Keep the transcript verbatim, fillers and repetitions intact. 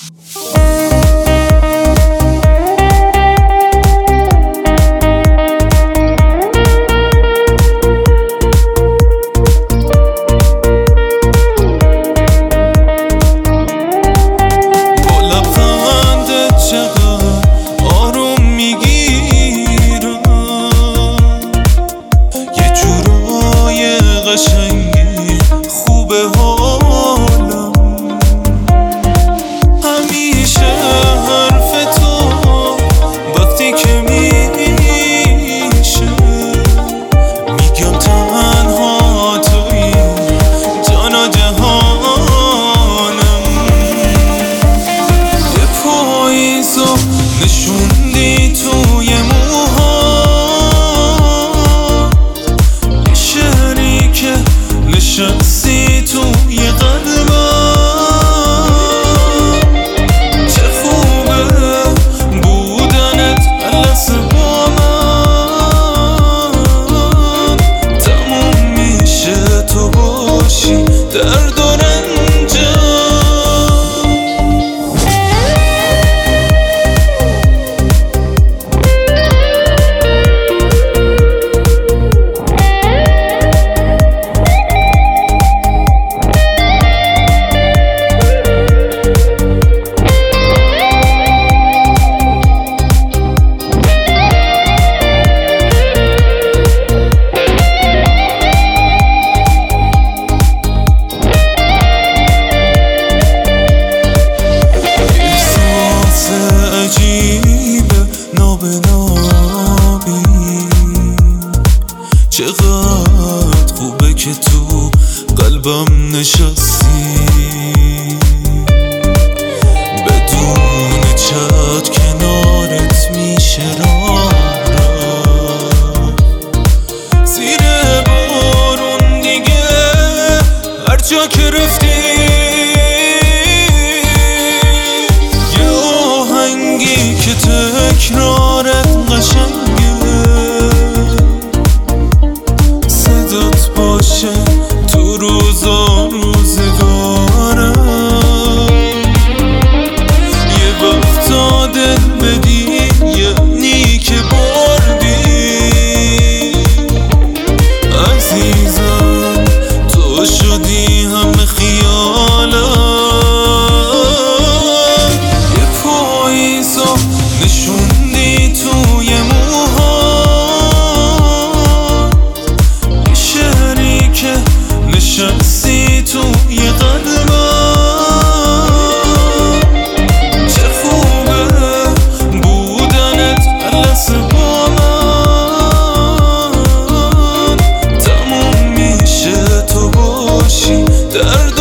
نشوندی توی موها یه شعری که نشستی توی قلبم. چه خوبه بودنت لحظه با من، تموم میشه تو باشی درد و رنجم. چقدر خوبه که تو قلبم نشستی، بدون چت کنارت میشه راه رفت. زیر بارون دیگه هر جا که رفتی یه آهنگی که تکرارت قشنگه باشه تو روزا روزگارم. یه وقتا دل بدی یعنی که بردی عزیزم، تو شدی همه خیالم. یه پاییزا نشوندی توی موها نشستی توی قلبم. چه خوبه بودنت لحظه با من، تموم میشه تو باشی درد